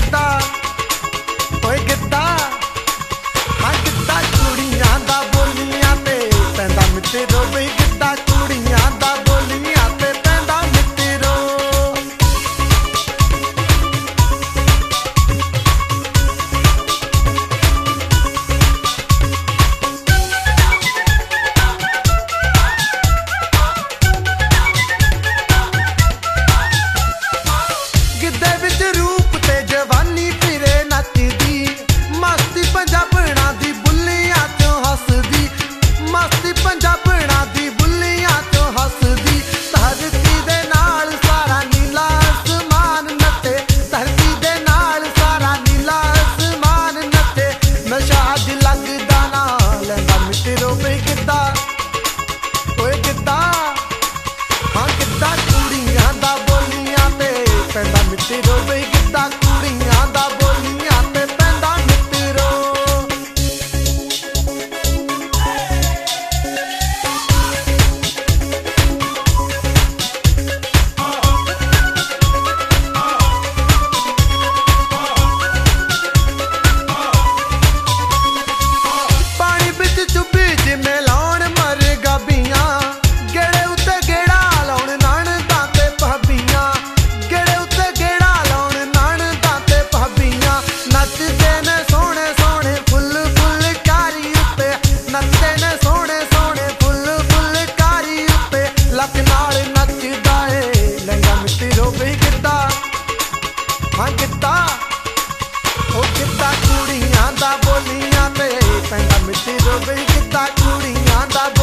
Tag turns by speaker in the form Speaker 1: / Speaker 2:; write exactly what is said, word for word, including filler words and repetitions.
Speaker 1: गिद्दा ओए गिद्दा हाँ गिद्दा कुड़ियां दा बोलियां ते पैंदा मित्रो बई गिद्दा कुड़ियां दा बोलियां ते पैंदा मित्रो गिद्दे विच रूप ते जवानी फिरे नचदी मस्ती पंजाबणा दी बुल्लियां चों हसदी मस्ती पंजाबणा दी बुल्लियां चों हसदी धरती दे नाल सारा नीला आसमान नचे धरती दे नाल सारा नीला आसमान नचे नशा अज लगदा ना लैंदा मित्रो बई गिद्दा ओए गिद्दा हाँ गिद्दा कुड़ियां दा बोलियां ते पैंदा मित्रो बई गिद्दा कुड़ियां दा बोलियां ते पैंदा मित्रो पानी बिच चुब्बी जिमें लाउण मर गाबियां गेड़े उत्ते गेड़ा लाउण नानदां ते भाबियां गेड़े उत्ते गेड़ा लाउण नानदां ते भाबियां नचदे ने सोहणे सोहणे फुल फुल कारी उत्ते नचदे ने सोहणे सोहणे फुल फुल कारी उत्ते लक नाल नचदा ए लहंगा मित्रो बई गिद्दा हाँ गिद्दा ओ गिद्दा कुड़ियां दा बोलियां ते पैंदा मित्रो बई गिद्दा कुड़ियां दा